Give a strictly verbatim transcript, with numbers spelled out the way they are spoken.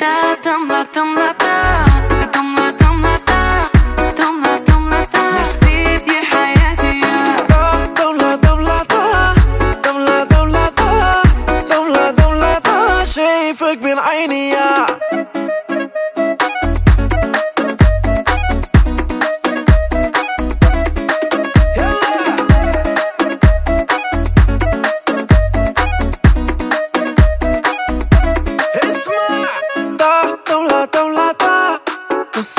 تملى تملى تملى تملى تملى تملى مش بيدي حياتي يا تملى تملى تملى تملى تملى تملى شايفك بين عيني.